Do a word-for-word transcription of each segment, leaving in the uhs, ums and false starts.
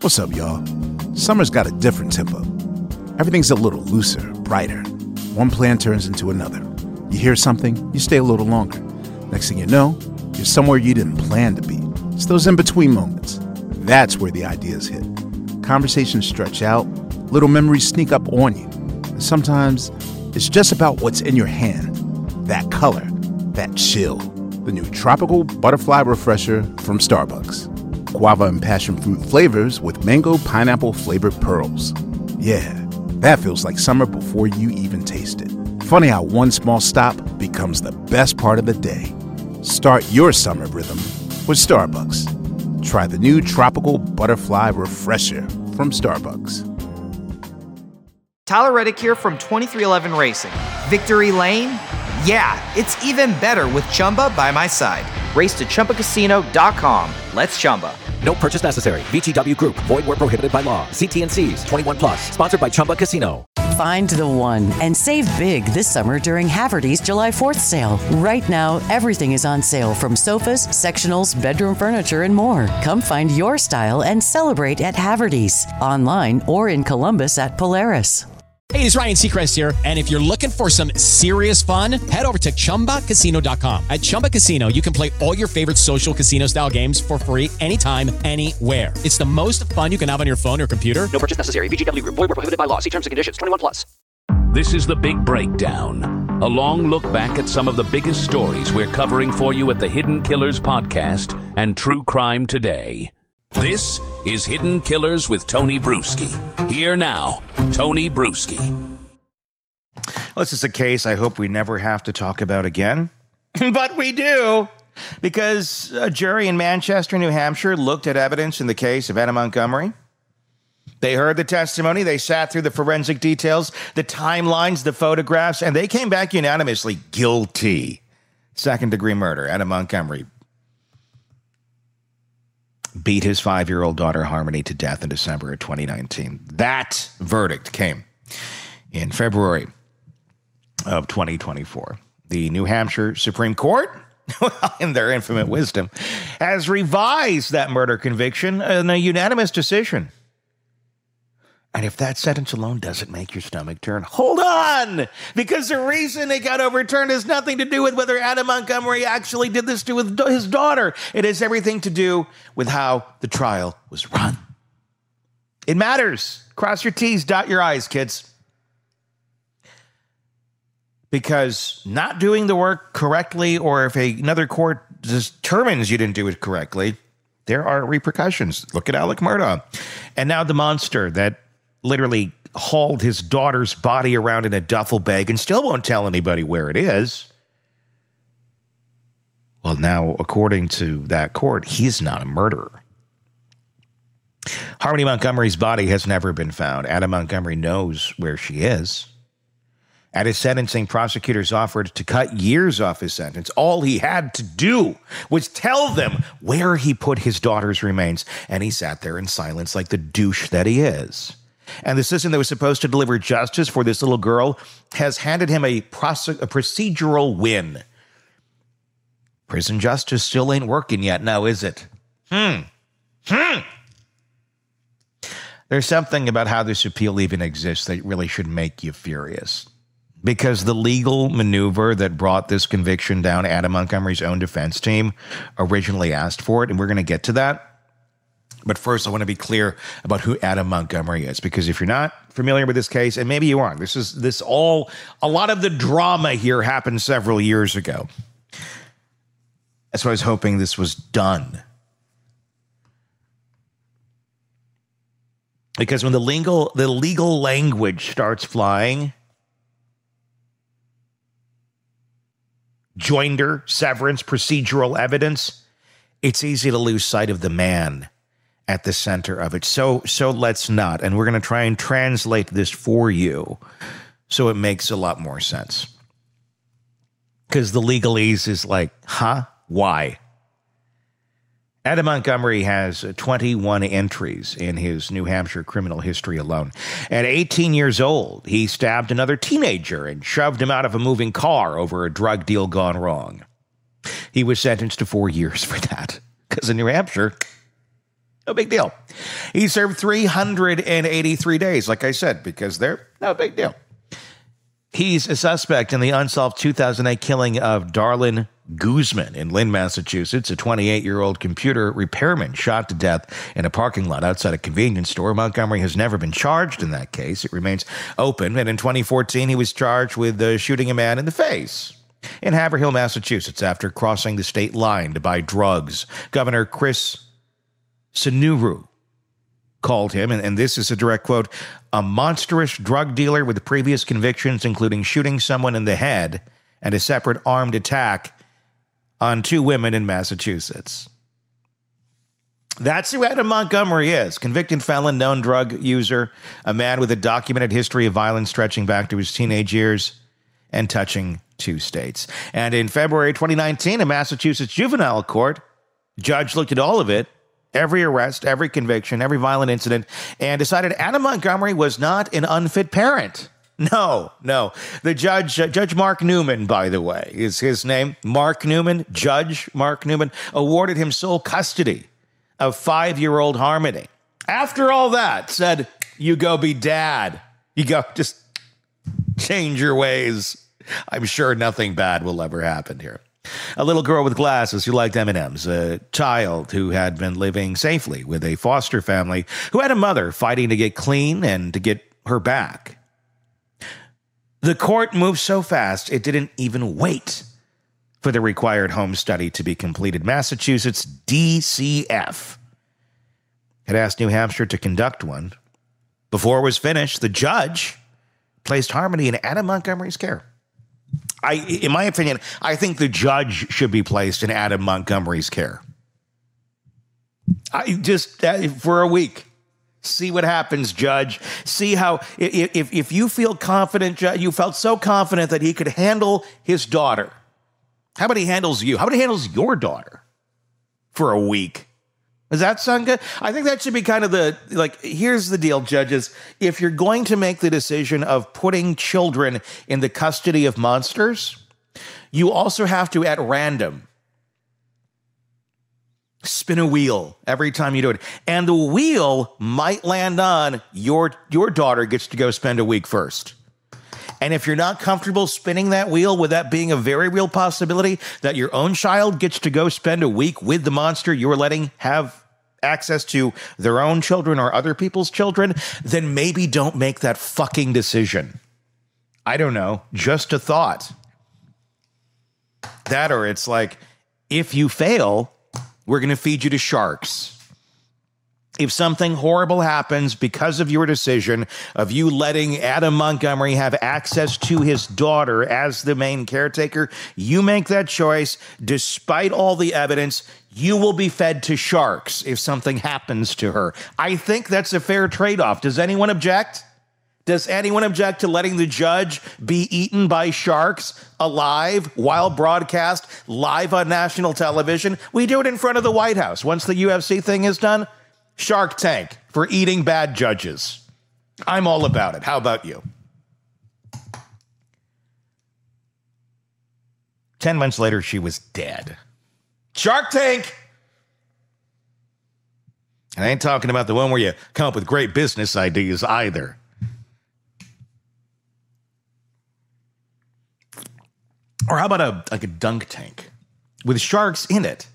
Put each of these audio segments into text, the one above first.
What's up, y'all? Summer's got a different tempo. Everything's a little looser, brighter. One plan turns into another. You hear something, you stay a little longer. Next thing you know, you're somewhere you didn't plan to be. It's those in-between moments. That's where the ideas hit. Conversations stretch out, little memories sneak up on you. And sometimes, it's just about what's in your hand. That color, that chill. The new Tropical Butterfly Refresher from Starbucks. Guava and passion fruit flavors with mango pineapple flavored pearls. Yeah, that feels like summer before you even taste it. Funny how one small stop becomes the best part of the day. Start your summer rhythm with Starbucks. Try the new Tropical Butterfly Refresher from Starbucks. Tyler Reddick here from twenty-three eleven Racing. Victory Lane? Yeah, it's even better with Chumba by my side. Race to Chumba Casino dot com. Let's Chumba. No purchase necessary. V G W Group. Void where prohibited by law. See T and C's. twenty-one plus. Sponsored by Chumba Casino. Find the one and save big this summer during Haverty's July fourth sale. Right now, everything is on sale from sofas, sectionals, bedroom furniture, and more. Come find your style and celebrate at Haverty's. Online or in Columbus at Polaris. Hey, it's Ryan Seacrest here, and if you're looking for some serious fun, head over to Chumba Casino dot com. At Chumba Casino, you can play all your favorite social casino-style games for free anytime, anywhere. It's the most fun you can have on your phone or computer. No purchase necessary. V G W Group. Void where prohibited by law. See terms and conditions. twenty-one plus. This is The Big Breakdown, a long look back at some of the biggest stories we're covering for you at the Hidden Killers podcast and True Crime Today. This is Hidden Killers with Tony Bruschi. Here now, Tony Bruschi. Well, this is a case I hope we never have to talk about again. But we do, because a jury in Manchester, New Hampshire, looked at evidence in the case of Anna Montgomery. They heard the testimony, they sat through the forensic details, the timelines, the photographs, and they came back unanimously guilty. Second-degree murder. Anna Montgomery beat his five-year-old daughter Harmony to death in December of twenty nineteen. That verdict came in February of twenty twenty-four. The New Hampshire Supreme Court, well, in their infinite wisdom, has revised that murder conviction in a unanimous decision. And if that sentence alone doesn't make your stomach turn, hold on! Because the reason it got overturned has nothing to do with whether Anna Montgomery actually did this to his daughter. It has everything to do with how the trial was run. It matters. Cross your T's, dot your I's, kids. Because not doing the work correctly, or if a, another court determines you didn't do it correctly, there are repercussions. Look at Alec Murdaugh. And now the monster that literally hauled his daughter's body around in a duffel bag and still won't tell anybody where it is. Well, now, according to that court, he's not a murderer. Harmony Montgomery's body has never been found. Anna Montgomery knows where she is. At his sentencing, prosecutors offered to cut years off his sentence. All he had to do was tell them where he put his daughter's remains, and he sat there in silence like the douche that he is. And the system that was supposed to deliver justice for this little girl has handed him a, prose- a procedural win. Prison justice still ain't working yet, now is it? Hmm. Hmm. There's something about how this appeal even exists that really should make you furious. Because the legal maneuver that brought this conviction down, Anna Montgomery's own defense team originally asked for it, and we're going to get to that. But first, I want to be clear about who Anna Montgomery is, because if you're not familiar with this case, and maybe you aren't, this is this all, a lot of the drama here happened several years ago. That's why I was hoping this was done. Because when the legal, the legal language starts flying, joinder, severance, procedural evidence, it's easy to lose sight of the man at the center of it. So, so let's not. And we're going to try and translate this for you so it makes a lot more sense. Because the legalese is like, huh? Why? Anna Montgomery has twenty-one entries in his New Hampshire criminal history alone. At eighteen years old, he stabbed another teenager and shoved him out of a moving car over a drug deal gone wrong. He was sentenced to four years for that. Because in New Hampshire, No big deal. He served three hundred eighty-three days, like I said, because they're no big deal. He's a suspect in the unsolved two thousand eight killing of Darlene Guzman in Lynn, Massachusetts. A twenty-eight-year-old computer repairman shot to death in a parking lot outside a convenience store. Montgomery has never been charged in that case. It remains open. And in twenty fourteen, he was charged with uh, shooting a man in the face in Haverhill, Massachusetts, after crossing the state line to buy drugs. Governor Chris Sununu called him, and, and this is a direct quote, a monstrous drug dealer with previous convictions, including shooting someone in the head and a separate armed attack on two women in Massachusetts. That's who Adam Montgomery is. Convicted felon, known drug user, a man with a documented history of violence stretching back to his teenage years and touching two states. And in February twenty nineteen, a Massachusetts juvenile court judge looked at all of it, every arrest, every conviction, every violent incident, and decided Adam Montgomery was not an unfit parent. No, no. The judge, uh, Judge Mark Newman, by the way, is his name. Mark Newman, Judge Mark Newman, awarded him sole custody of five-year-old Harmony. After all that, said, you go be dad. You go, just change your ways. I'm sure nothing bad will ever happen here. A little girl with glasses who liked M and M's, a child who had been living safely with a foster family who had a mother fighting to get clean and to get her back. The court moved so fast, it didn't even wait for the required home study to be completed. Massachusetts D C F had asked New Hampshire to conduct one. Before it was finished, the judge placed Harmony in Adam Montgomery's care. I, in my opinion, I think the judge should be placed in Adam Montgomery's care. I just, uh, for a week, see what happens, Judge. See how, if, if you feel confident, you felt so confident that he could handle his daughter. How about he handles you? How about he handles your daughter for a week? Does that sound good? I think that should be kind of the, like, here's the deal, judges. If you're going to make the decision of putting children in the custody of monsters, you also have to, at random, spin a wheel every time you do it. And the wheel might land on your, your daughter gets to go spend a week first. And if you're not comfortable spinning that wheel, with that being a very real possibility that your own child gets to go spend a week with the monster you're letting have access to their own children or other people's children, then maybe don't make that fucking decision. I don't know. Just a thought. That, or it's like, if you fail, we're going to feed you to sharks. If something horrible happens because of your decision of you letting Adam Montgomery have access to his daughter as the main caretaker, you make that choice. Despite all the evidence, you will be fed to sharks if something happens to her. I think that's a fair trade-off. Does anyone object? Does anyone object to letting the judge be eaten by sharks alive while broadcast live on national television? We do it in front of the White House. Once the U F C thing is done, Shark Tank for eating bad judges. I'm all about it. How about you? Ten months later, she was dead. Shark Tank! I ain't talking about the one where you come up with great business ideas either. Or how about a like a dunk tank with sharks in it?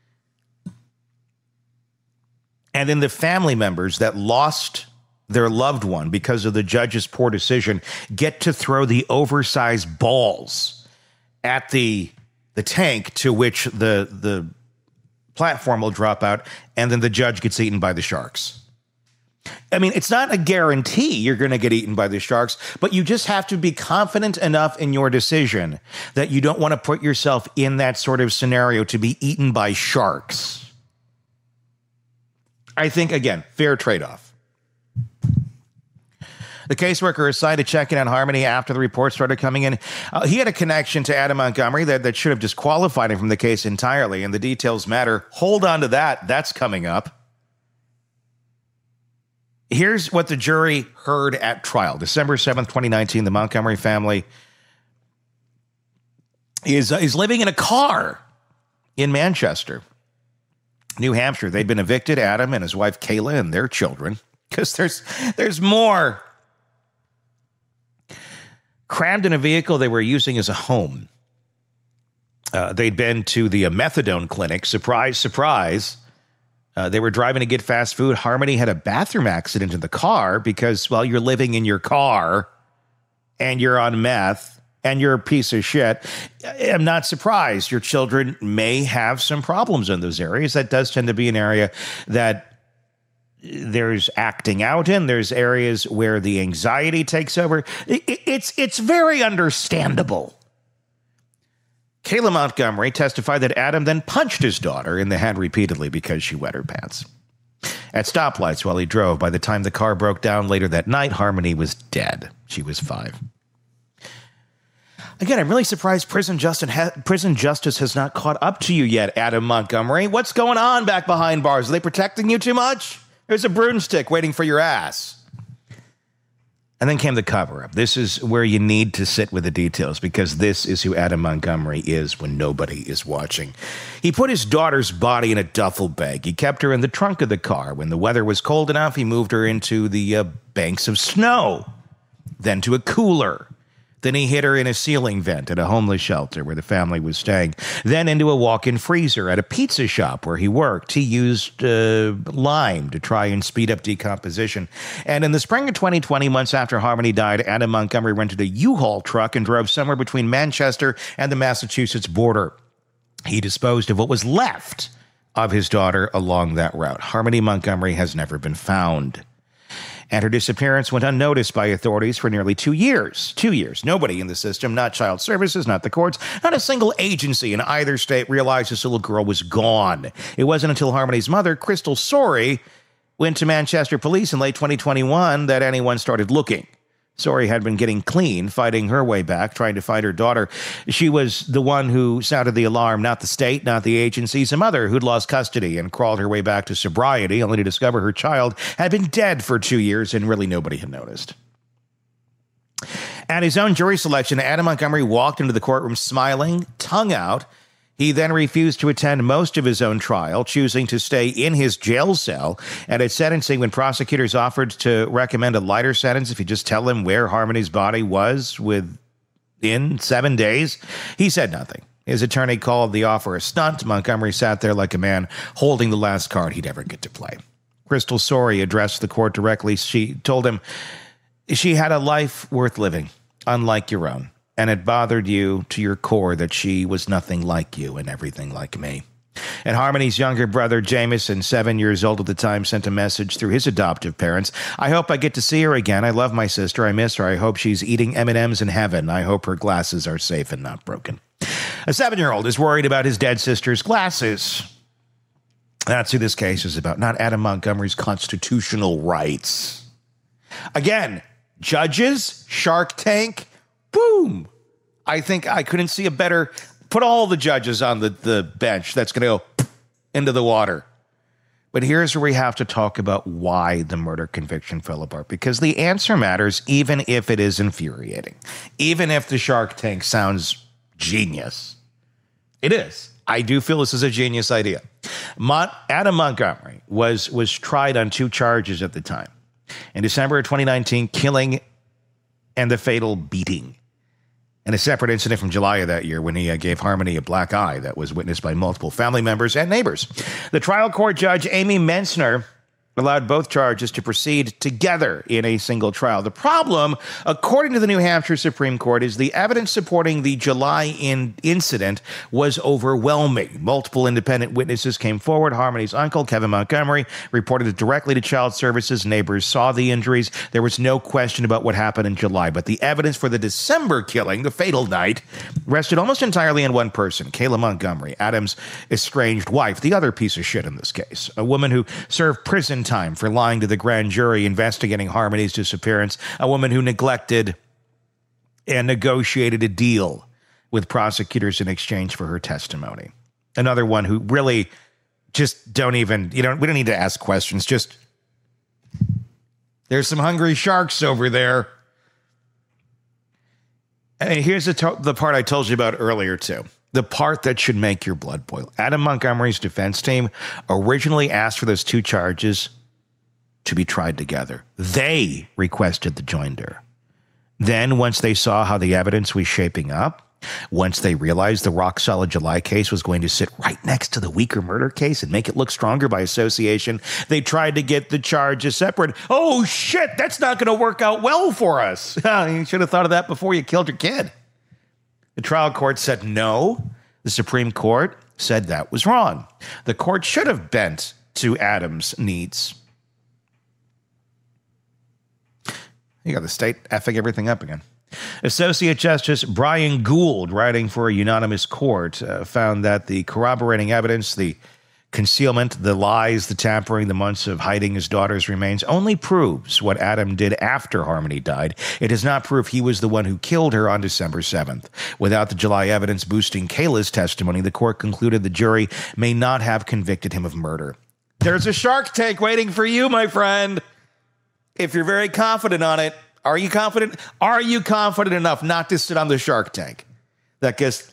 And then the family members that lost their loved one because of the judge's poor decision get to throw the oversized balls at the the tank, to which the the platform will drop out, and then the judge gets eaten by the sharks. I mean, it's not a guarantee you're going to get eaten by the sharks, but you just have to be confident enough in your decision that you don't want to put yourself in that sort of scenario to be eaten by sharks. I think, again, fair trade-off. The caseworker assigned to check in on Harmony after the report started coming in, uh, he had a connection to Adam Montgomery that, that should have disqualified him from the case entirely, and the details matter. Hold on to that. That's coming up. Here's what the jury heard at trial. December seventh, twenty nineteen, the Montgomery family is, uh, is living in a car in Manchester. New Hampshire, they'd been evicted, Adam and his wife Kayla and their children, because there's there's more. Crammed in a vehicle they were using as a home. Uh, they'd been to the uh, methadone clinic. Surprise, surprise. Uh, they were driving to get fast food. Harmony had a bathroom accident in the car because, well, you're living in your car and you're on meth and you're a piece of shit. I'm not surprised. Your children may have some problems in those areas. That does tend to be an area that there's acting out in. There's areas where the anxiety takes over. It, it, it's it's very understandable. Kayla Montgomery testified that Adam then punched his daughter in the head repeatedly because she wet her pants. At stoplights while he drove, by the time the car broke down later that night, Harmony was dead. She was five. Again, I'm really surprised prison justice, ha- prison justice has not caught up to you yet, Adam Montgomery. What's going on back behind bars? Are they protecting you too much? There's a broomstick waiting for your ass. And then came the cover-up. This is where you need to sit with the details, because this is who Adam Montgomery is when nobody is watching. He put his daughter's body in a duffel bag. He kept her in the trunk of the car. When the weather was cold enough, he moved her into the uh, banks of snow, then to a cooler. Then he hid her in a ceiling vent at a homeless shelter where the family was staying. Then into a walk-in freezer at a pizza shop where he worked. He used uh, lime to try and speed up decomposition. And in the spring of twenty twenty, months after Harmony died, Adam Montgomery rented a U-Haul truck and drove somewhere between Manchester and the Massachusetts border. He disposed of what was left of his daughter along that route. Harmony Montgomery has never been found. And her disappearance went unnoticed by authorities for nearly two years. Two years. Nobody in the system, not child services, not the courts, not a single agency in either state realized this little girl was gone. It wasn't until Harmony's mother, Crystal Sorey, went to Manchester police in late twenty twenty-one that anyone started looking. Sorey had been getting clean, fighting her way back, trying to find her daughter. She was the one who sounded the alarm, not the state, not the agencies. A mother who'd lost custody and crawled her way back to sobriety, only to discover her child had been dead for two years and really nobody had noticed. At his own jury selection, Adam Montgomery walked into the courtroom smiling, tongue out. He then refused to attend most of his own trial, choosing to stay in his jail cell. And at sentencing, when prosecutors offered to recommend a lighter sentence if you just tell him where Harmony's body was within seven days, he said nothing. His attorney called the offer a stunt. Montgomery sat there like a man holding the last card he'd ever get to play. Crystal Sorey addressed the court directly. She told him she had a life worth living, unlike your own. And it bothered you to your core that she was nothing like you and everything like me. And Harmony's younger brother, Jameson, seven years old at the time, sent a message through his adoptive parents. I hope I get to see her again. I love my sister. I miss her. I hope she's eating M and M's in heaven. I hope her glasses are safe and not broken. A seven-year-old is worried about his dead sister's glasses. That's who this case is about, not Adam Montgomery's constitutional rights. Again, judges, Shark Tank, boom. I think I couldn't see a better, put all the judges on the, the bench that's going to go into the water. But here's where we have to talk about why the murder conviction fell apart, because the answer matters even if it is infuriating. Even if the Shark Tank sounds genius. It is. I do feel this is a genius idea. Mon- Adam Montgomery was, was tried on two charges at the time. In December of twenty nineteen, killing and the fatal beating. And a separate incident from July of that year when he uh, gave Harmony a black eye that was witnessed by multiple family members and neighbors. The trial court judge, Amy Mensner, allowed both charges to proceed together in a single trial. The problem, according to the New Hampshire Supreme Court, is the evidence supporting the July in- incident was overwhelming. Multiple independent witnesses came forward. Harmony's uncle, Kevin Montgomery, reported it directly to Child Services. Neighbors saw the injuries. There was no question about what happened in July, but the evidence for the December killing, the fatal night, rested almost entirely on one person, Kayla Montgomery, Adam's estranged wife, the other piece of shit in this case, a woman who served prison time for lying to the grand jury investigating Harmony's disappearance, a woman who neglected and negotiated a deal with prosecutors in exchange for her testimony. Another one who really just don't even, you know, we don't need to ask questions. Just, there's some hungry sharks over there. And here's the, to- the part I told you about earlier, too. the part that should make your blood boil. Adam Montgomery's defense team originally asked for those two charges to be tried together. They requested the joinder. Then, once they saw how the evidence was shaping up, once they realized the rock-solid July case was going to sit right next to the weaker murder case and make it look stronger by association, they tried to get the charges separate. Oh, shit, that's not going to work out well for us. You should have thought of that before you killed your kid. The trial court said no. The Supreme Court said that was wrong. The court should have bent to Adam's needs. You got the state effing everything up again. Associate Justice Brian Gould, writing for a unanimous court, uh, found that the corroborating evidence, the concealment, the lies, the tampering, the months of hiding his daughter's remains only proves what Adam did after Harmony died. It does not prove he was the one who killed her on December seventh. Without the July evidence boosting Kayla's testimony, the court concluded the jury may not have convicted him of murder. There's a Shark Tank waiting for you, my friend. If you're very confident on it, are you confident? Are you confident enough not to sit on the Shark Tank? That gets...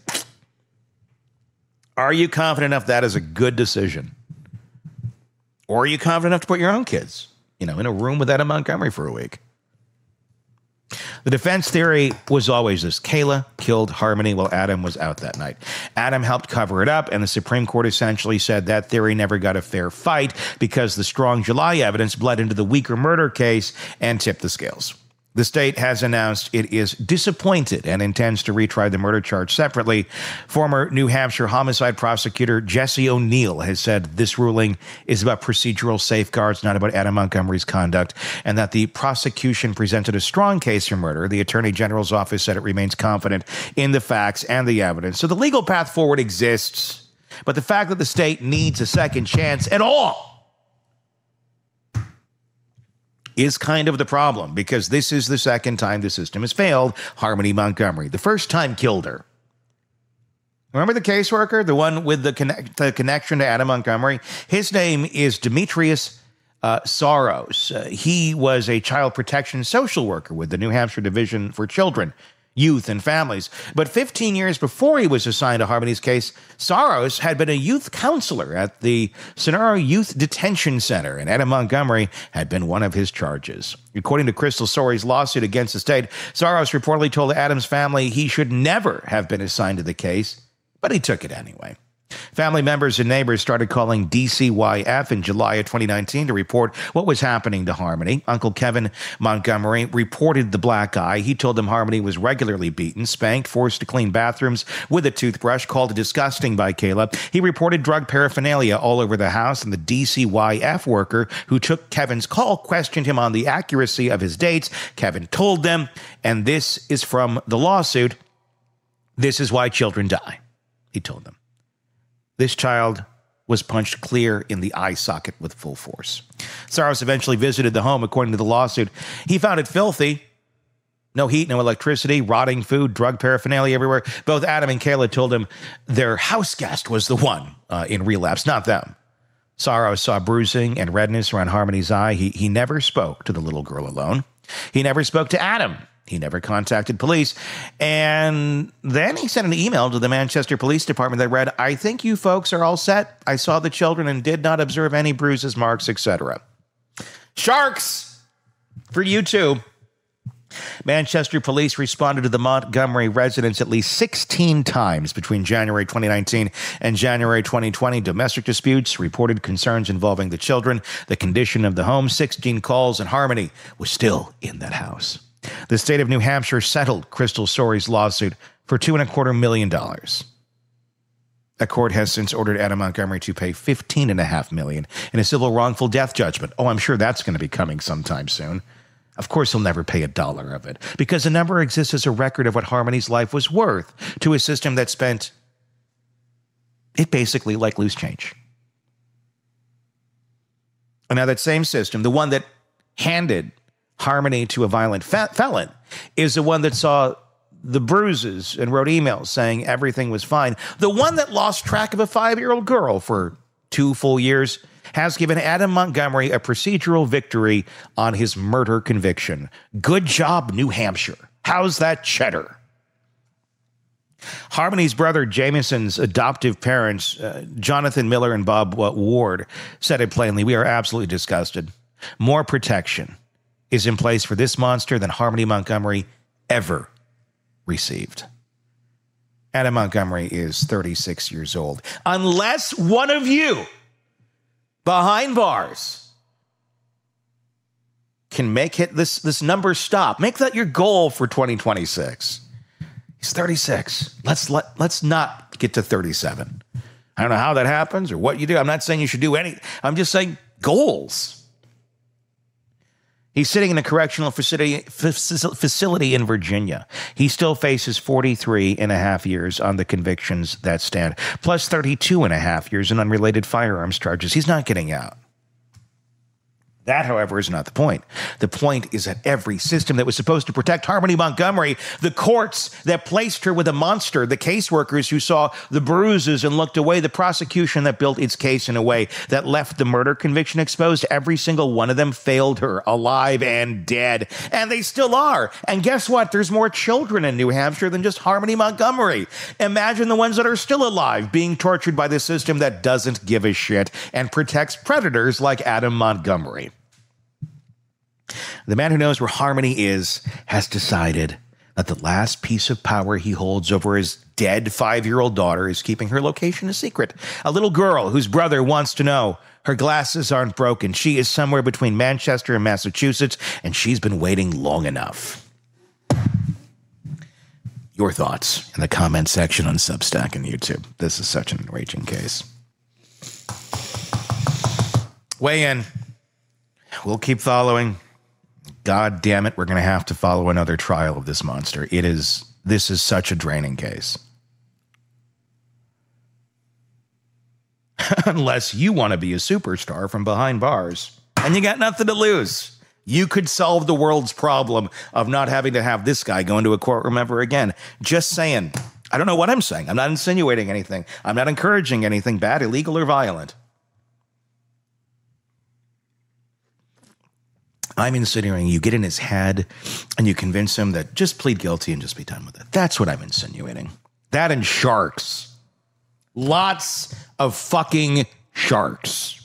Are you confident enough that is a good decision? Or are you confident enough to put your own kids, you know, in a room with Adam Montgomery for a week? The defense theory was always this: Kayla killed Harmony while Adam was out that night. Adam helped cover it up, and the Supreme Court essentially said that theory never got a fair fight because the strong July evidence bled into the weaker murder case and tipped the scales. The state has announced it is disappointed and intends to retry the murder charge separately. Former New Hampshire homicide prosecutor Jesse O'Neill has said this ruling is about procedural safeguards, not about Adam Montgomery's conduct, and that the prosecution presented a strong case for murder. The Attorney General's office said it remains confident in the facts and the evidence. So the legal path forward exists, but the fact that the state needs a second chance at all is kind of the problem, because this is the second time the system has failed Harmony Montgomery. The first time killed her. Remember the caseworker, the one with the, connect, the connection to Adam Montgomery? His name is Demetrius uh, Soros. Uh, he was a child protection social worker with the New Hampshire Division for Children, Youth, and Families. But fifteen years before he was assigned to Harmony's case, Soros had been a youth counselor at the Sonora Youth Detention Center, and Adam Montgomery had been one of his charges. According to Crystal Sorey's lawsuit against the state, Soros reportedly told Adam's family he should never have been assigned to the case, but he took it anyway. Family members and neighbors started calling D C Y F in July of twenty nineteen to report what was happening to Harmony. Uncle Kevin Montgomery reported the black eye. He told them Harmony was regularly beaten, spanked, forced to clean bathrooms with a toothbrush, called disgusting by Kayla. He reported drug paraphernalia all over the house, and the D C Y F worker who took Kevin's call questioned him on the accuracy of his dates. Kevin told them, and this is from the lawsuit, "This is why children die," he told them. This child was punched clear in the eye socket with full force. Soros eventually visited the home, according to the lawsuit. He found it filthy. No heat, no electricity, rotting food, drug paraphernalia everywhere. Both Adam and Kayla told him their house guest was the one uh, in relapse, not them. Soros saw bruising and redness around Harmony's eye. He, he never spoke to the little girl alone. He never spoke to Adam. He never contacted police. And then he sent an email to the Manchester Police Department that read, "I think you folks are all set. I saw the children and did not observe any bruises, marks, et cetera" Sharks! For you too. Manchester police responded to the Montgomery residence at least sixteen times between January twenty nineteen and January twenty twenty. Domestic disputes, reported concerns involving the children, the condition of the home, sixteen calls, and Harmony was still in that house. The state of New Hampshire settled Crystal Sorey's lawsuit for two and a quarter million dollars. A court has since ordered Adam Montgomery to pay fifteen and a half million dollars in a civil wrongful death judgment. Oh, I'm sure that's going to be coming sometime soon. Of course, he'll never pay a dollar of it, because the number exists as a record of what Harmony's life was worth to a system that spent it basically like loose change. And now that same system, the one that handed Harmony to a violent fe- felon, is the one that saw the bruises and wrote emails saying everything was fine. The one that lost track of a five-year-old girl for two full years has given Adam Montgomery a procedural victory on his murder conviction. Good job, New Hampshire. How's that cheddar? Harmony's brother Jamison's adoptive parents, uh, Jonathan Miller and Bob Ward, said it plainly, "We are absolutely disgusted. More protection is in place for this monster than Harmony Montgomery ever received." Adam Montgomery is thirty-six years old. Unless one of you behind bars can make it this, this number stop, make that your goal for twenty twenty-six. He's thirty-six. Let's let, let's not get to thirty-seven. I don't know how that happens or what you do. I'm not saying you should do any. I'm just saying goals. He's sitting in a correctional facility, facility in Virginia. He still faces forty-three and a half years on the convictions that stand, plus thirty-two and a half years in unrelated firearms charges. He's not getting out. That, however, is not the point. The point is that every system that was supposed to protect Harmony Montgomery, the courts that placed her with a monster, the caseworkers who saw the bruises and looked away, the prosecution that built its case in a way that left the murder conviction exposed, every single one of them failed her, alive and dead. And they still are. And guess what? There's more children in New Hampshire than just Harmony Montgomery. Imagine the ones that are still alive being tortured by the system that doesn't give a shit and protects predators like Adam Montgomery. The man who knows where Harmony is has decided that the last piece of power he holds over his dead five-year-old daughter is keeping her location a secret. A little girl whose brother wants to know her glasses aren't broken. She is somewhere between Manchester and Massachusetts, and she's been waiting long enough. Your thoughts in the comment section on Substack and YouTube. This is such an enraging case. Weigh in. We'll keep following. God damn it, we're going to have to follow another trial of this monster. It is, this is such a draining case. Unless you want to be a superstar from behind bars and you got nothing to lose. You could solve the world's problem of not having to have this guy go into a courtroom ever again. Just saying. I don't know what I'm saying. I'm not insinuating anything. I'm not encouraging anything bad, illegal, or violent. I'm insinuating you get in his head and you convince him that just plead guilty and just be done with it. That's what I'm insinuating. That and sharks. Lots of fucking sharks.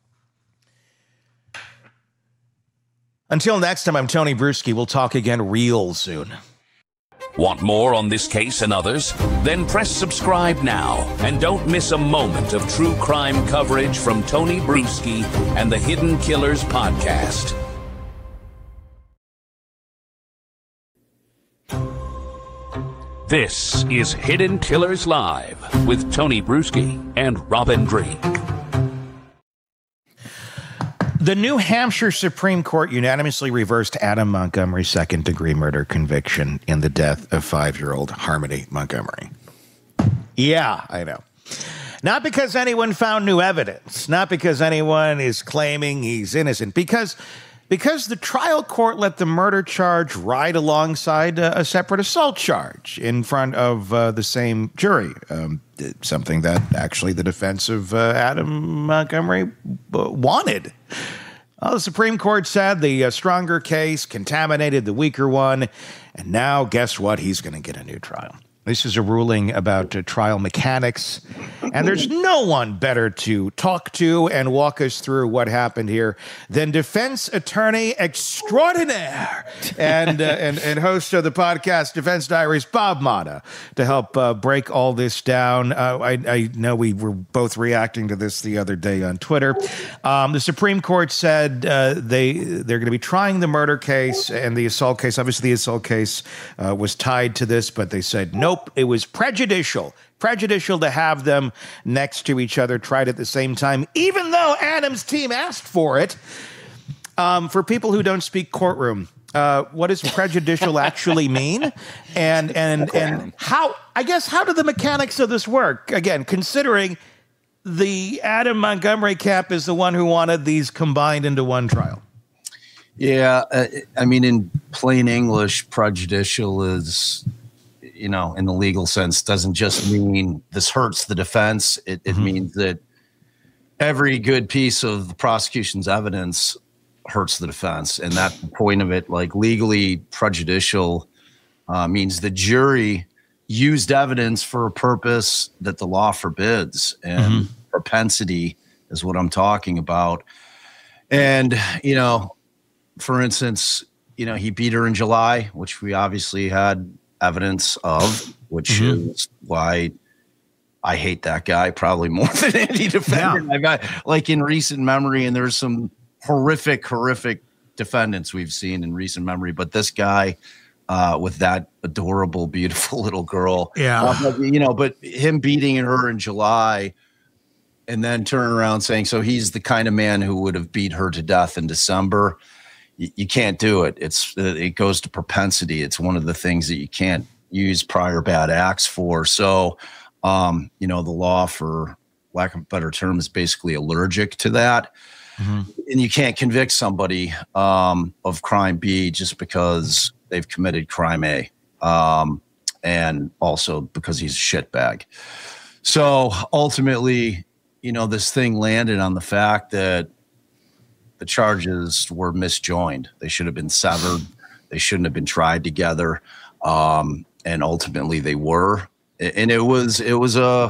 Until next time, I'm Tony Bruschi. We'll talk again real soon. Want more on this case and others? Then press subscribe now and don't miss a moment of true crime coverage from Tony Bruschi and the Hidden Killers podcast. This is Hidden Killers Live with Tony Bruschi and Robin Dreeke. The New Hampshire Supreme Court unanimously reversed Adam Montgomery's second-degree murder conviction in the death of five-year-old Harmony Montgomery. Yeah, I know. Not because anyone found new evidence, not because anyone is claiming he's innocent, because... Because the trial court let the murder charge ride alongside a, a separate assault charge in front of uh, the same jury, um, something that actually the defense of uh, Adam Montgomery uh, wanted. Well, the Supreme Court said the uh, stronger case contaminated the weaker one, and now guess what? He's going to get a new trial. This is a ruling about uh, trial mechanics, and there's no one better to talk to and walk us through what happened here than defense attorney extraordinaire and uh, and, and host of the podcast Defense Diaries, Bob Motta, to help uh, break all this down. Uh, I, I know we were both reacting to this the other day on Twitter. Um, the Supreme Court said uh, they, they're going to be trying the murder case and the assault case. Obviously, the assault case uh, was tied to this, but they said, nope. It was prejudicial, prejudicial to have them next to each other, tried at the same time, even though Adam's team asked for it. Um, for people who don't speak courtroom, uh, what does prejudicial actually mean? And and and how? I guess how do the mechanics of this work? Again, considering the Adam Montgomery camp is the one who wanted these combined into one trial. Yeah, uh, I mean, in plain English, prejudicial is, you know, in the legal sense, doesn't just mean this hurts the defense. It, it mm-hmm. means that every good piece of the prosecution's evidence hurts the defense. And that's the point of it. Like, legally prejudicial uh, means the jury used evidence for a purpose that the law forbids, and mm-hmm. propensity is what I'm talking about. And, you know, for instance, you know, he beat her in July, which we obviously had evidence of, which mm-hmm. is why I hate that guy probably more than any defendant yeah. I've got, like, in recent memory. And there's some horrific, horrific defendants we've seen in recent memory, but this guy, Uh, with that adorable, beautiful little girl. Yeah. Uh, but, you know, but him beating her in July and then turning around saying, so he's the kind of man who would have beat her to death in December. Y- you can't do it. It's, it goes to propensity. It's one of the things that you can't use prior bad acts for. So, um, you know, the law, for lack of a better term, is basically allergic to that. Mm-hmm. And you can't convict somebody um, of crime B just because they've committed crime A, um, and also because he's a shitbag. So ultimately, you know, this thing landed on the fact that the charges were misjoined. They should have been severed. They shouldn't have been tried together. Um, and ultimately they were. And it was, it was a,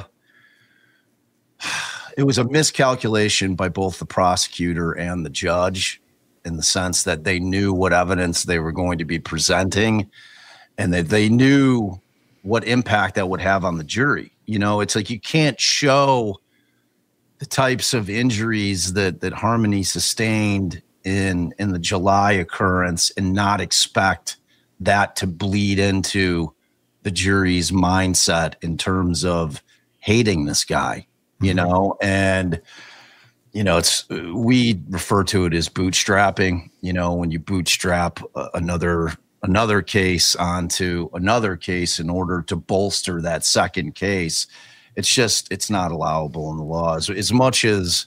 it was a miscalculation by both the prosecutor and the judge, in the sense that they knew what evidence they were going to be presenting, and that they knew what impact that would have on the jury. You know, it's like, you can't show the types of injuries that, that Harmony sustained in, in the July occurrence and not expect that to bleed into the jury's mindset in terms of hating this guy, you mm-hmm. know, and you know, it's, we refer to it as bootstrapping. You know, when you bootstrap another another case onto another case in order to bolster that second case, it's just, it's not allowable in the law. As, as much as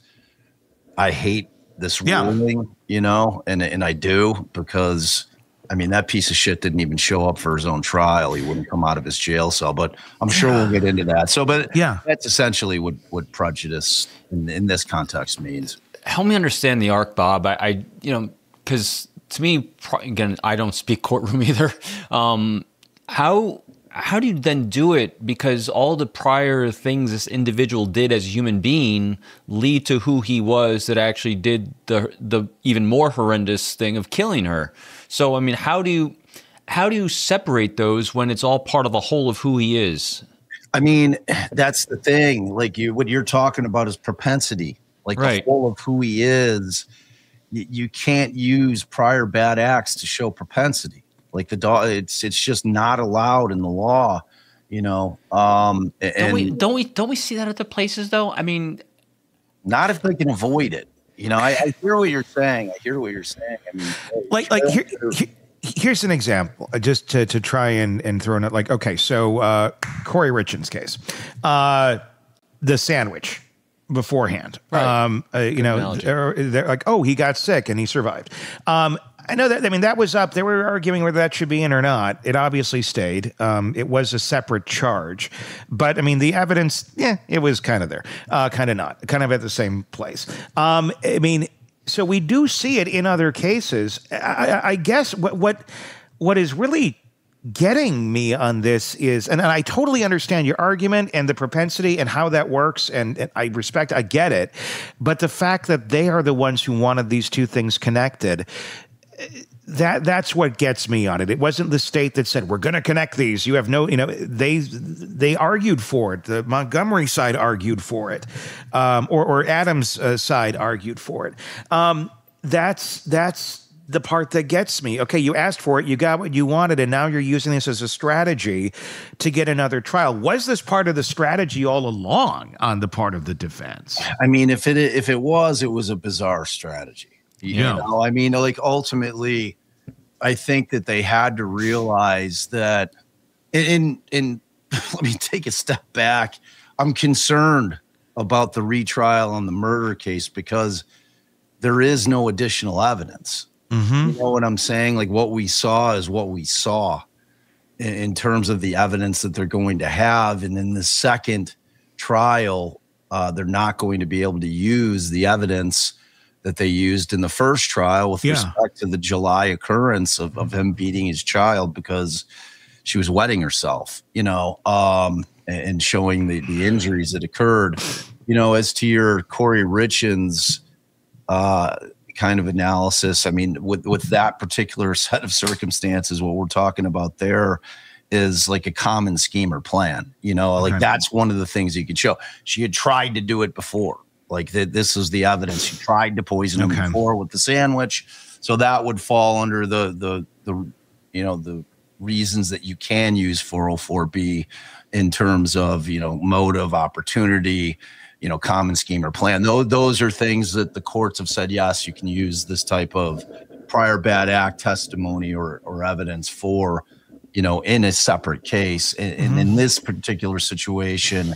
I hate this yeah. ruling, you know, and and I do, because I mean, that piece of shit didn't even show up for his own trial. He wouldn't come out of his jail cell, but I'm sure yeah. we'll get into that. So, but yeah, that's essentially what, what prejudice in, in this context means. Help me understand the arc, Bob. I, I you know, because to me, again, I don't speak courtroom either. Um, how how do you then do it? Because all the prior things this individual did as a human being lead to who he was that actually did the the even more horrendous thing of killing her. So, I mean, how do you how do you separate those when it's all part of a whole of who he is? I mean, that's the thing. Like, you, what you're talking about is propensity. Like, right. the whole of who he is. You, you can't use prior bad acts to show propensity. Like, the dog, it's it's just not allowed in the law. You know. Um, and don't we don't we don't we see that at other places though? I mean, not if they can avoid it. You know, I, I hear what you're saying. I hear what you're saying. I mean, like, like here, here, here's an example, uh, just to to try and and throw in it. Like, okay, so uh, Corey Richins' case, uh, the sandwich beforehand. Right. Um, uh, you know, they're, they're like, oh, he got sick and he survived. Um, I know that. I mean, that was up. They were arguing whether that should be in or not. It obviously stayed. Um, it was a separate charge, but I mean, the evidence, yeah, it was kind of there, uh, kind of not, kind of at the same place. Um, I mean, so we do see it in other cases. I, I guess what what what is really getting me on this is, and I totally understand your argument and the propensity and how that works, and, and I respect, I get it, but the fact that they are the ones who wanted these two things connected, that that's what gets me on it. It wasn't the state that said, we're going to connect these. You have no, you know, they they argued for it. The Montgomery side argued for it, um, or, or Adams' uh, side argued for it. Um, that's that's the part that gets me. Okay, you asked for it, you got what you wanted, and now you're using this as a strategy to get another trial. Was this part of the strategy all along on the part of the defense? I mean, if it if it was, it was a bizarre strategy. You yeah. know, I mean, like, ultimately, I think that they had to realize that. In in let me take a step back. I'm concerned about the retrial on the murder case because there is no additional evidence. Mm-hmm. You know what I'm saying? Like, what we saw is what we saw in, in terms of the evidence that they're going to have. And in the second trial, uh, they're not going to be able to use the evidence that they used in the first trial with yeah. respect to the July occurrence of, of him beating his child, because she was wetting herself, you know, um, and showing the, the injuries that occurred. You know, as to your Corey Richins uh, kind of analysis, I mean, with, with that particular set of circumstances, what we're talking about there is like a common scheme or plan. You know, like Okay. that's one of the things you could show. She had tried to do it before. Like that, this is the evidence. She tried to poison him Okay. before with the sandwich. So that would fall under the, the, the, you know, the reasons that you can use four oh four B in terms of, you know, motive, opportunity, you know, common scheme or plan. Those, those are things that the courts have said, yes, you can use this type of prior bad act testimony or, or evidence for, you know, in a separate case. And, Mm-hmm. and in this particular situation,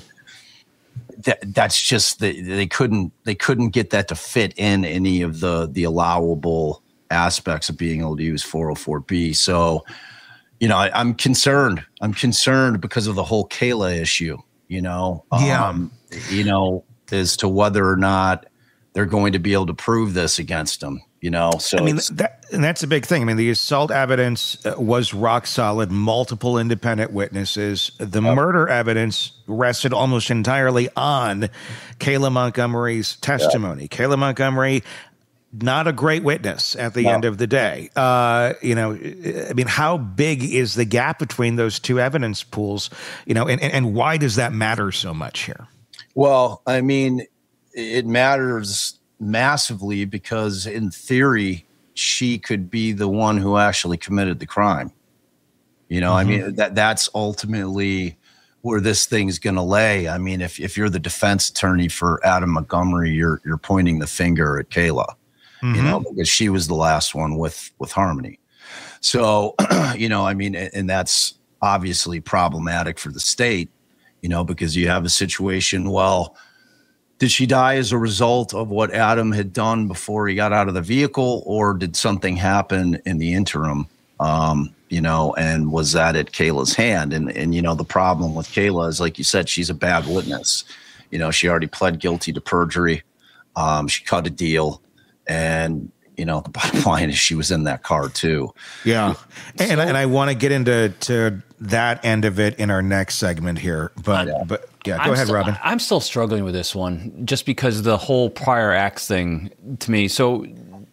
that that's just the, they couldn't they couldn't get that to fit in any of the the allowable aspects of being able to use four oh four B. So, you know, I, I'm concerned. I'm concerned because of the whole Kayla issue. You know, Yeah. um, you know, as to whether or not they're going to be able to prove this against him. You know, so I mean, it's- that, and that's a big thing. I mean, the assault evidence uh, was rock solid, multiple independent witnesses. The murder evidence rested almost entirely on Kayla Montgomery's testimony. Kayla Montgomery, not a great witness at the No. end of the day. Uh, you know, I mean, how big is the gap between those two evidence pools? You know, and, and, and why does that matter so much here? Well, I mean, it matters massively because in theory, she could be the one who actually committed the crime. You know, I mean, that that's ultimately where this thing's going to lay. I mean, if, if you're the defense attorney for Adam Montgomery, you're, you're pointing the finger at Kayla, you know, because she was the last one with, with Harmony. So, you know, I mean, and and that's obviously problematic for the state, you know, because you have a situation, well, did she die as a result of what Adam had done before he got out of the vehicle, or did something happen in the interim? Um, you know, and was that at Kayla's hand? And, and, you know, the problem with Kayla is, like you said, she's a bad witness. You know, she already pled guilty to perjury. Um, she cut a deal. And, you know, the bottom line is she was in that car too. Yeah. And, and I want to get into to that end of it in our next segment here. But, Yeah. but yeah, go I'm ahead, still- Robin. I'm still struggling with this one just because the whole prior acts thing to me. So,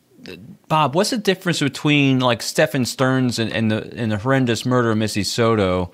Bob, what's the difference between like Stephen Stearns and, and the and the horrendous murder of Missy Soto,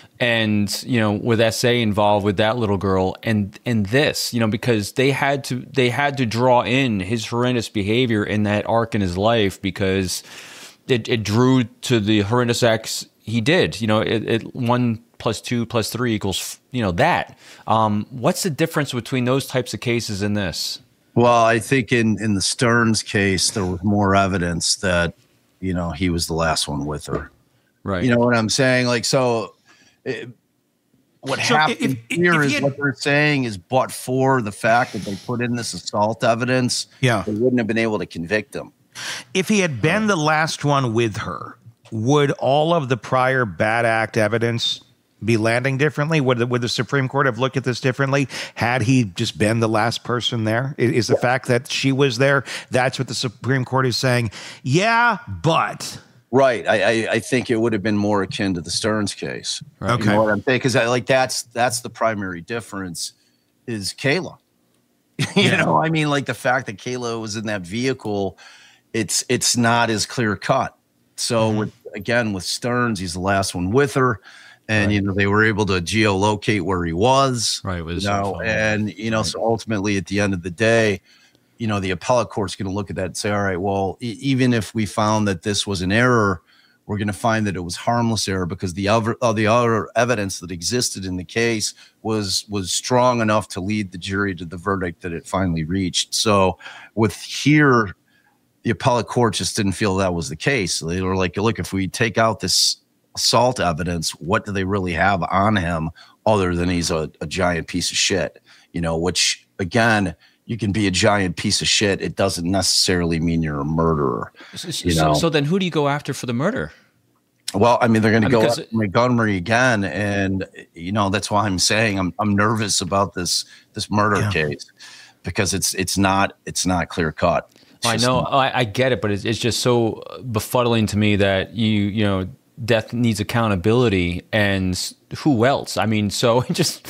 and you know, with S A involved with that little girl, and and this, you know, because they had to they had to draw in his horrendous behavior in that arc in his life because it, it drew to the horrendous acts he did. You know, it, it one plus two plus three equals, you know, that. Um, what's the difference between those types of cases and this? Well, I think in, in the Stearns case, there was more evidence that, you know, he was the last one with her. Right. You know what I'm saying? Like, so it, what So happened if- if- here if is he had- what they're saying is, but for the fact that they put in this assault evidence, Yeah. they wouldn't have been able to convict him. If he had been the last one with her, would all of the prior bad act evidence be landing differently? Would the, would the Supreme Court have looked at this differently had he just been the last person there? Is, is the fact that she was there, that's what the Supreme Court is saying? Yeah, but... Right. I, I, I think it would have been more akin to the Stearns case. Right. You Okay. know what I'm saying? Because I like that's that's the primary difference is Kayla. you know, I mean, like the fact that Kayla was in that vehicle, it's it's not as clear cut. So with again with Stearns, he's the last one with her. And you know, they were able to geolocate where he was. Right, with his You cell know, phone. and you know, so ultimately at the end of the day, you know, the appellate court's going to look at that and say, all right, well, e- even if we found that this was an error, we're going to find that it was harmless error because the other, uh, the other evidence that existed in the case was was strong enough to lead the jury to the verdict that it finally reached. So with here, the appellate court just didn't feel that was the case. They were like, look, if we take out this assault evidence, what do they really have on him other than he's a, a giant piece of shit? You know, which again, you can be a giant piece of shit. It doesn't necessarily mean you're a murderer. So, You know? so then who do you go after for the murder? Well, I mean, they're going to I go mean, 'cause after Montgomery again, and you know that's why I'm saying I'm I'm nervous about this this murder Yeah. case because it's it's not it's not clear cut. I know, I, I get it, but it's, it's just so befuddling to me that you, you know, death needs accountability, and who else? I mean, so just,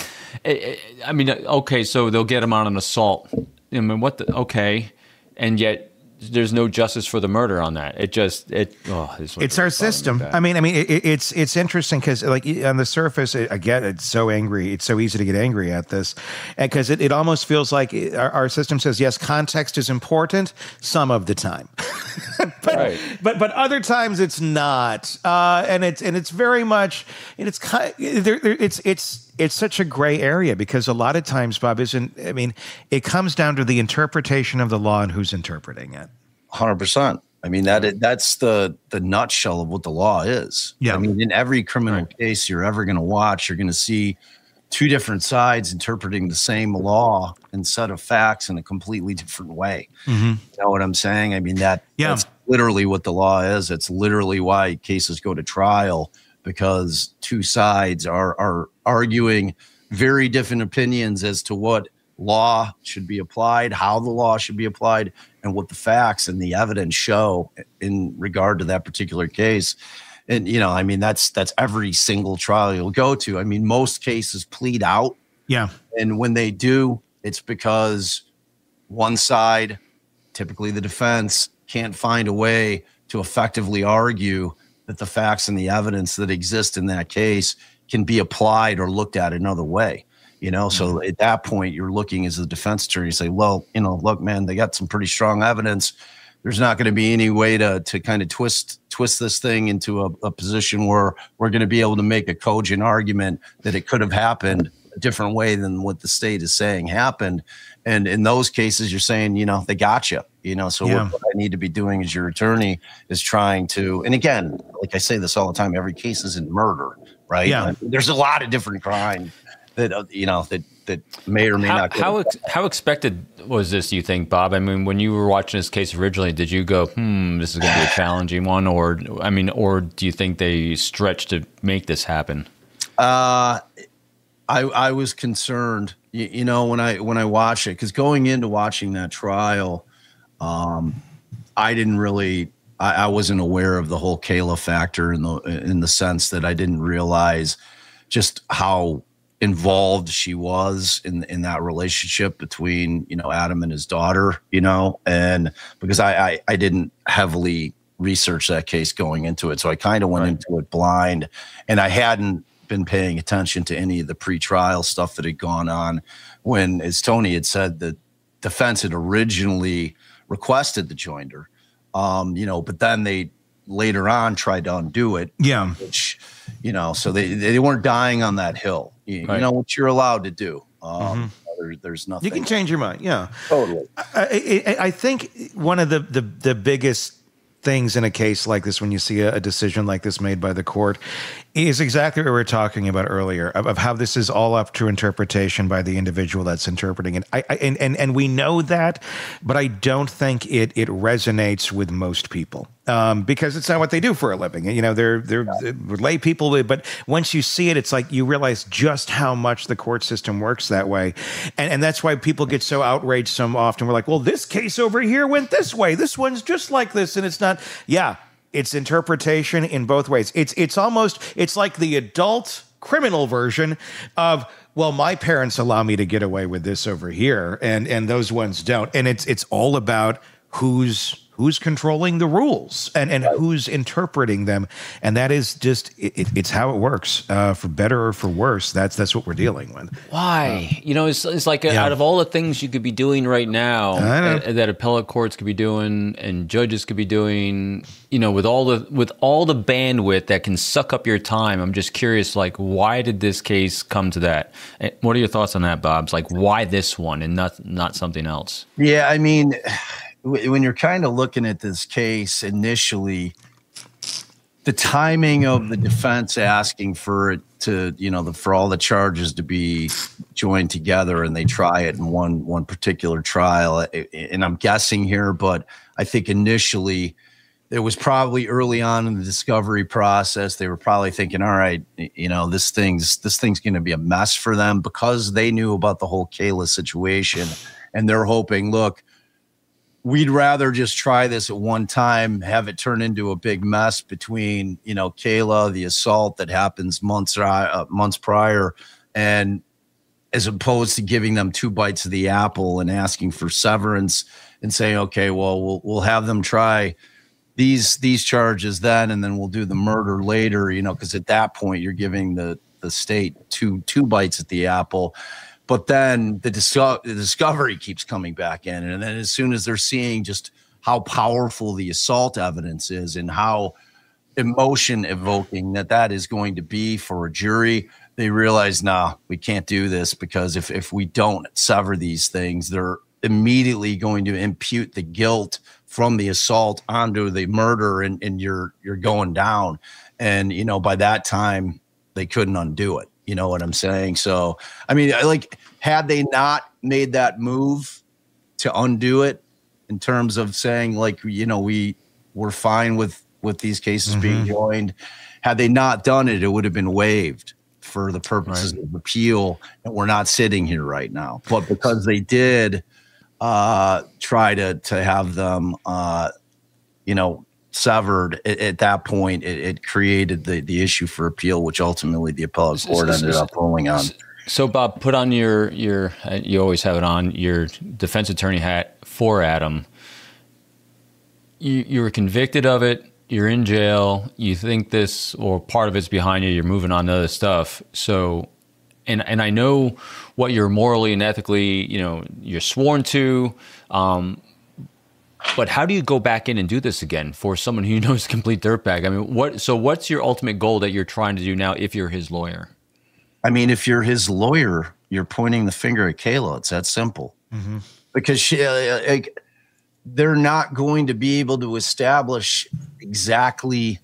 I mean, okay, so they'll get him on an assault. I mean, what the, okay. And yet there's no justice for the murder on that. It just, it, oh, this it's our system. I mean, I mean, it, it's, it's interesting because like on the surface, it, I get it's so angry. It's so easy to get angry at this because it, it almost feels like our, our system says, yes, context is important some of the time, but, right. but, but other times it's not. Uh, and it's, and it's very much, and it's kind of, there, there, it's, it's, it's such a gray area because a lot of times, Bob, isn't, I mean, it comes down to the interpretation of the law and who's interpreting it. one hundred percent. I mean, that that's the the nutshell of what the law is. Yeah. I mean, in every criminal right. case you're ever going to watch, you're going to see two different sides interpreting the same law and set of facts in a completely different way. Mm-hmm. You know what I'm saying? I mean, that yeah. that's literally what the law is. It's literally why cases go to trial, because two sides are are arguing very different opinions as to what law should be applied, how the law should be applied, and what the facts and the evidence show in regard to that particular case. And, you know, I mean, that's that's every single trial you'll go to. I mean, most cases plead out. Yeah. And when they do, it's because one side, typically the defense, can't find a way to effectively argue that the facts and the evidence that exist in that case can be applied or looked at another way. You know, so at that point, you're looking as a defense attorney, say, well, you know, look, man, they got some pretty strong evidence. There's not going to be any way to to kind of twist twist this thing into a, a position where we're going to be able to make a cogent argument that it could have happened a different way than what the state is saying happened. And in those cases, you're saying, you know, they got you. You know, so yeah. what, what I need to be doing as your attorney is trying to, and again, like I say this all the time, every case isn't murder, right? Yeah. There's a lot of different crimes that, uh, you know, that, that may or may how, not. How ex- how expected was this, you think, Bob? I mean, when you were watching this case originally, did you go, hmm, this is going to be a challenging one? Or, I mean, or do you think they stretched to make this happen? Uh, I I was concerned, you, you know, when I when I watched it, because going into watching that trial, um, I didn't really, I, I wasn't aware of the whole Kayla factor in the in the sense that I didn't realize just how involved she was in in that relationship between, you know, Adam and his daughter, you know, and because I I, I didn't heavily research that case going into it, so I kind of went right. into it blind, and I hadn't been paying attention to any of the pre-trial stuff that had gone on when, as Tony had said, the defense had originally requested the joinder, um, you know, but then they later on tried to undo it. Yeah. Which, you know, so they, they weren't dying on that hill. You, right. you know what you're allowed to do. Um, mm-hmm. there, there's nothing. You can change your mind. Yeah. Totally. I, I, I think one of the, the, the biggest things in a case like this, when you see a, a decision like this made by the court, is exactly what we were talking about earlier, of, of how this is all up to interpretation by the individual that's interpreting it. I, I, and, and, and we know that, but I don't think it it resonates with most people. Um, because it's not what they do for a living. You know, they're, they're, they're lay people, but once you see it, it's like you realize just how much the court system works that way. And, and that's why people get so outraged so often. We're like, well, this case over here went this way. This one's just like this. And it's not, yeah, it's interpretation in both ways. It's, it's almost, it's like the adult criminal version of, well, my parents allow me to get away with this over here, and, and those ones don't. And it's, it's all about who's, who's controlling the rules and, and who's interpreting them. And that is just, it, it's how it works, uh, for better or for worse. That's that's what we're dealing with. Why? Uh, you know, it's, it's like a, yeah. out of all the things you could be doing right now that, that appellate courts could be doing and judges could be doing, you know, with all the with all the bandwidth that can suck up your time, I'm just curious, like, why did this case come to that? What are your thoughts on that, Bob? It's like, why this one and not not something else? Yeah, I mean, when you're kind of looking at this case initially, the timing of the defense asking for it to, you know, the, for all the charges to be joined together and they try it in one one particular trial, and I'm guessing here, but I think initially it was probably early on in the discovery process. They were probably thinking, all right, you know, this thing's this thing's going to be a mess for them, because they knew about the whole Kayla situation, and they're hoping, look, we'd rather just try this at one time, have it turn into a big mess between, you know, Kayla, the assault that happens months uh, months prior, and as opposed to giving them two bites of the apple and asking for severance and saying, okay, well, we'll we'll have them try these these charges then, and then we'll do the murder later, you know, because at that point you're giving the the state two two bites at the apple. But then the, dis- the discovery keeps coming back in. And then as soon as they're seeing just how powerful the assault evidence is and how emotion evoking that that is going to be for a jury, they realize, nah, we can't do this, because if, if we don't sever these things, they're immediately going to impute the guilt from the assault onto the murder, and, and you're you're going down. And, you know, by that time, they couldn't undo it. You know what I'm saying? So, I mean, like, had they not made that move to undo it in terms of saying, like, you know, we were fine with, with these cases mm-hmm. being joined, had they not done it, it would have been waived for the purposes right. of appeal, and we're not sitting here right now. But because they did uh, try to to have them, uh, you know, severed at, at that point, it, it created the the issue for appeal, which ultimately the appellate court ended up ruling on. So, Bob, put on your your you always have it on your defense attorney hat for Adam. You you were convicted of it. You're in jail. You think this, or part of it's behind you. You're moving on to other stuff. So, and and I know what you're morally and ethically, you know, you're sworn to. Um, But how do you go back in and do this again for someone who knows a complete dirtbag? I mean, what? So what's your ultimate goal that you're trying to do now if you're his lawyer? I mean, if you're his lawyer, you're pointing the finger at Kayla. It's that simple. Mm-hmm. Because she, uh, like, they're not going to be able to establish exactly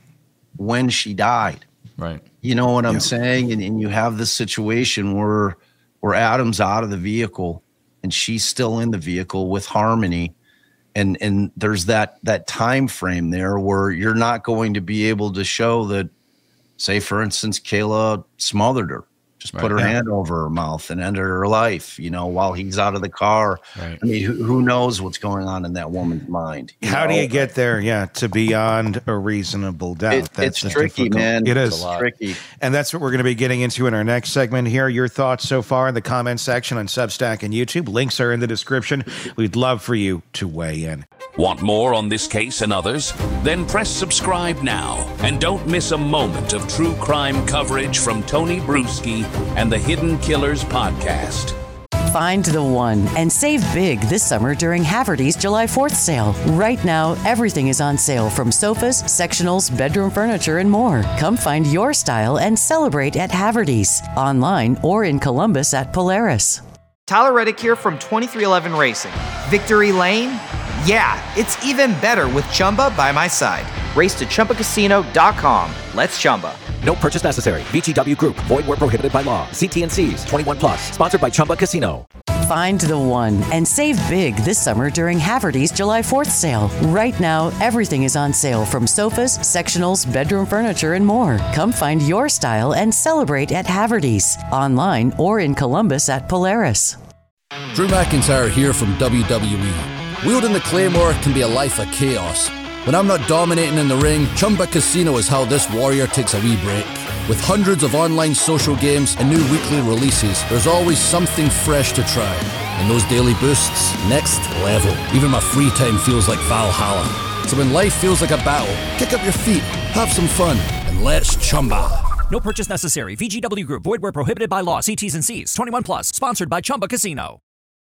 when she died. Right. You know what I'm yeah. saying? And, and you have this situation where, where Adam's out of the vehicle and she's still in the vehicle with Harmony. And and there's that that time frame there where you're not going to be able to show that, say, for instance, Kayla smothered her, just put right. her yeah. hand over her mouth and ended her life, you know, while he's out of the car. Right. I mean, who, who knows what's going on in that woman's mind? How know? do you get there? Yeah, to beyond a reasonable doubt. It, that's it's tricky, difficult. man. It it's is tricky. And that's what we're going to be getting into in our next segment here. Your thoughts so far in the comment section on Substack and YouTube. Links are in the description. We'd love for you to weigh in. Want more on this case and others? Then press subscribe now and don't miss a moment of true crime coverage from Tony Bruschi and the Hidden Killers podcast. Find the one and save big this summer during Haverty's July fourth sale. Right now, everything is on sale, from sofas, sectionals, bedroom furniture, and more. Come find your style and celebrate at Haverty's, online or in Columbus at Polaris. Tyler Reddick here from twenty-three eleven Racing. Victory Lane? Yeah, it's even better with Chumba by my side. Race to Chumba Casino dot com. Let's Chumba. No purchase necessary. V G W Group. Void where prohibited by law. See T and C's. twenty-one plus. Sponsored by Chumba Casino. Find the one and save big this summer during Haverty's July fourth sale. Right now, everything is on sale, from sofas, sectionals, bedroom furniture, and more. Come find your style and celebrate at Haverty's, online or in Columbus at Polaris. Drew McIntyre here from W W E. Wielding the Claymore can be a life of chaos. When I'm not dominating in the ring, Chumba Casino is how this warrior takes a wee break. With hundreds of online social games and new weekly releases, there's always something fresh to try. And those daily boosts, next level. Even my free time feels like Valhalla. So when life feels like a battle, kick up your feet, have some fun, and let's Chumba. No purchase necessary. V G W Group. Void where prohibited by law. See T's and C's. twenty-one plus. Sponsored by Chumba Casino.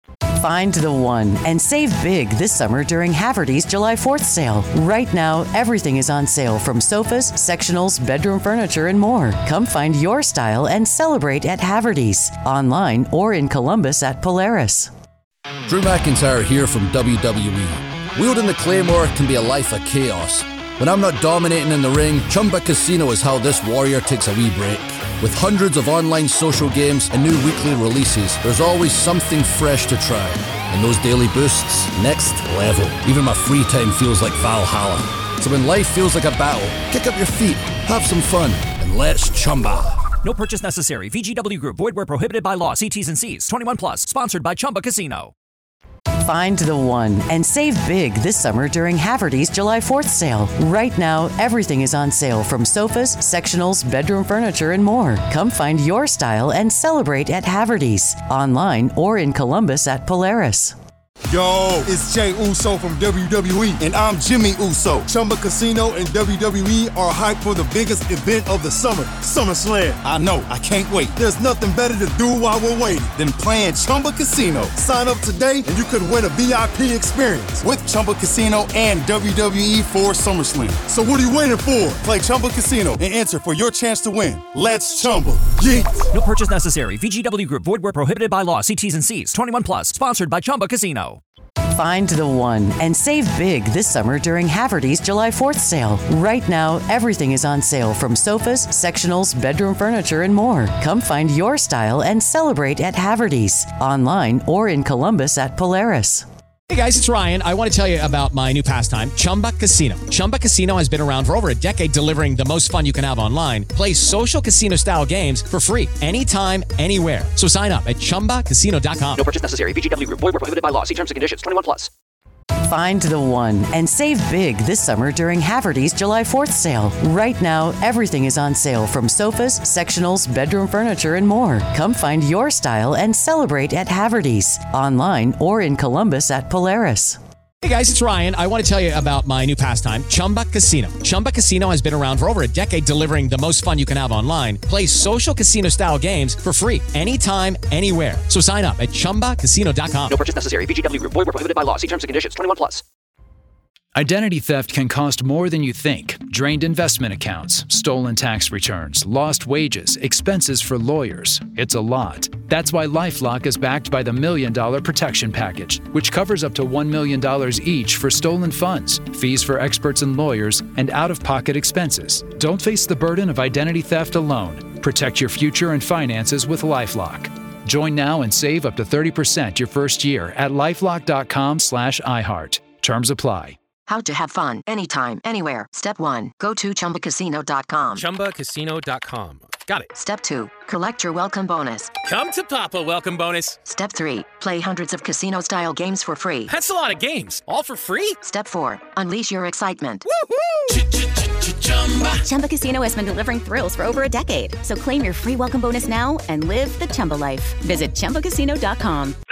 Find the one and save big this summer during Haverty's July fourth sale. Right now, everything is on sale, from sofas, sectionals, bedroom furniture, and more. Come find your style and celebrate at Haverty's, online or in Columbus at Polaris. Drew McIntyre here from W W E. Wielding the Claymore can be a life of chaos. When I'm not dominating in the ring, Chumba Casino is how this warrior takes a wee break. With hundreds of online social games and new weekly releases, there's always something fresh to try. And those daily boosts, next level. Even my free time feels like Valhalla. So when life feels like a battle, kick up your feet, have some fun, and let's Chumba. No purchase necessary. V G W Group. Void where prohibited by law. See T's and C's. twenty-one plus. Sponsored by Chumba Casino. Find the one and save big this summer during Haverty's July fourth sale. Right now, everything is on sale from sofas, sectionals, bedroom furniture, and more. Come find your style and celebrate at Haverty's, online or in Columbus at Polaris. Yo, it's Jay Uso from W W E, and I'm Jimmy Uso. Chumba Casino and W W E are hyped for the biggest event of the summer, SummerSlam. I know, I can't wait. There's nothing better to do while we're waiting than playing Chumba Casino. Sign up today and you could win a V I P experience with Chumba Casino and W W E for SummerSlam. So what are you waiting for? Play Chumba Casino and enter for your chance to win. Let's Chumba. Yeah. No purchase necessary. V G W Group. Void where prohibited by law. See T's and C's. twenty-one plus. Sponsored by Chumba Casino. Find the one and save big this summer during Haverty's July fourth sale. Right now, everything is on sale from sofas, sectionals, bedroom furniture, and more. Come find your style and celebrate at Haverty's, online or in Columbus at Polaris. Hey guys, it's Ryan. I want to tell you about my new pastime, Chumba Casino. Chumba Casino has been around for over a decade, delivering the most fun you can have online. Play social casino-style games for free anytime, anywhere. So sign up at chumba casino dot com. No purchase necessary. V G W Group. Void where prohibited by law. See terms and conditions. twenty-one plus. Find the one and save big this summer during Haverty's July fourth sale. Right now, everything is on sale from sofas, sectionals, bedroom furniture, and more. Come find your style and celebrate at Haverty's, online or in Columbus at Polaris. Hey guys, it's Ryan. I want to tell you about my new pastime, Chumba Casino. Chumba Casino has been around for over a decade, delivering the most fun you can have online. Play social casino-style games for free anytime, anywhere. So sign up at chumba casino dot com. No purchase necessary. V G W Group. Void where prohibited by law. See terms and conditions. twenty-one plus. Identity theft can cost more than you think. Drained investment accounts, stolen tax returns, lost wages, expenses for lawyers. It's a lot. That's why LifeLock is backed by the Million Dollar Protection Package, which covers up to one million dollars each for stolen funds, fees for experts and lawyers, and out-of-pocket expenses. Don't face the burden of identity theft alone. Protect your future and finances with LifeLock. Join now and save up to thirty percent your first year at lifelock dot com slash iHeart. Terms apply. How to have fun anytime, anywhere. Step one, go to chumba casino dot com. chumba casino dot com. Got it. Step two, collect your welcome bonus. Come to Papa welcome bonus. Step three, play hundreds of casino-style games for free. That's a lot of games, all for free? Step four, unleash your excitement. Chumba. Chumba Casino has been delivering thrills for over a decade. So claim your free welcome bonus now and live the Chumba life. Visit chumba casino dot com.